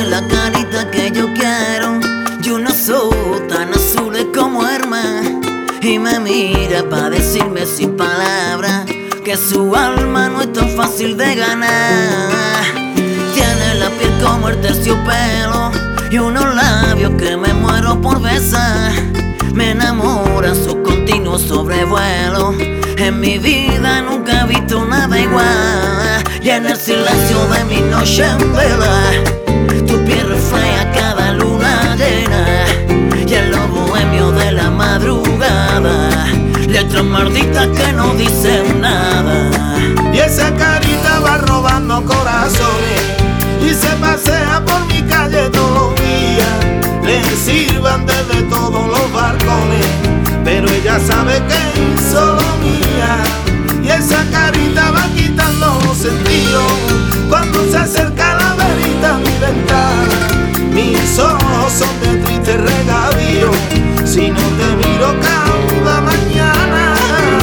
Tiene la carita que yo quiero y unos ojos tan azules como el mar. Y me mira pa' decirme sin palabras que su alma no es tan fácil de ganar. Tiene la piel como el terciopelo y unos labios que me muero por besar. Me enamora su continuo sobrevuelo. En mi vida nunca he visto nada igual. Y en el silencio de mi noche en vela, tu piel refleja cada luna llena. Y en lo bohemio de la madrugada, letras malditas que no dicen nada. Y esa carita va robando corazones y se pasea por mi calle todos los días. Le sirvan desde todos los balcones, pero ella sabe que es solo mía. Y esa carita va quitando los sentidos cuando se acerca la verita a mi ventana. Mis ojos son de triste regavío si no te miro cada mañana.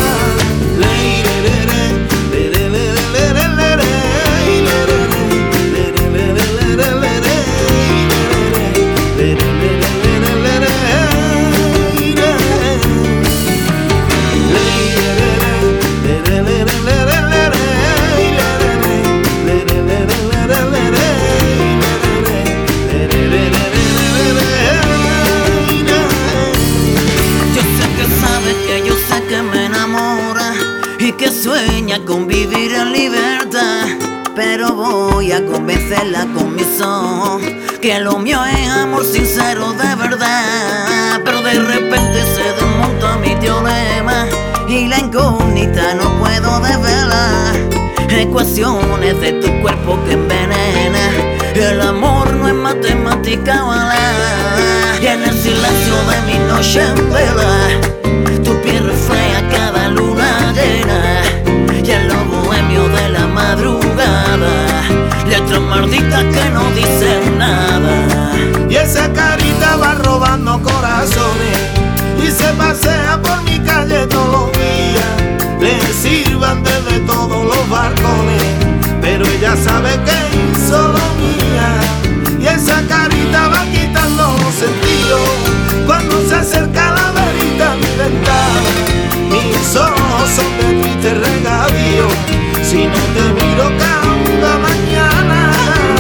Que sueña con vivir en libertad, pero voy a convencerla con mis ojos que lo mío es amor sincero de verdad. Pero de repente se desmonta mi teorema y la incógnita no puedo desvelar. Ecuaciones de tu cuerpo que envenena, el amor no es matemática bala. Y en el silencio de mi noche en vela, tu piel refleja cada luna llena. Y en lo bohemio de la madrugada, letras malditas que no dicen nada. Y esa carita va robando corazones y se pasea por mi calle todos los días. Le sirvan desde todos los balcones, pero ella sabe que es solo mía. Y esa carita va quitando los sentidos cuando se acerca la verita a mi ventana. Mis ojos son de triste regavío si no te miro cada mañana.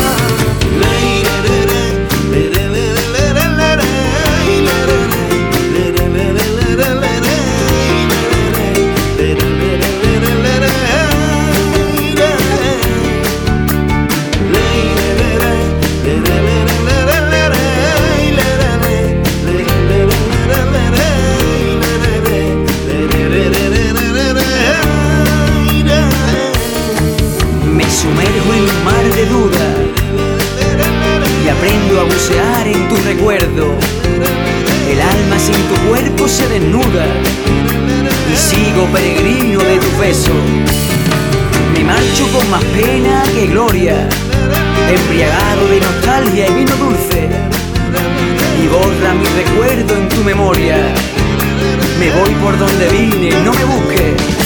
Sumerjo en un mar de duda y aprendo a bucear en tu recuerdo. El alma sin tu cuerpo se desnuda y sigo peregrino de tu beso. Me marcho con más pena que gloria, embriagado de nostalgia y vino dulce, y borra mi recuerdo en tu memoria. Me voy por donde vine, no me busques.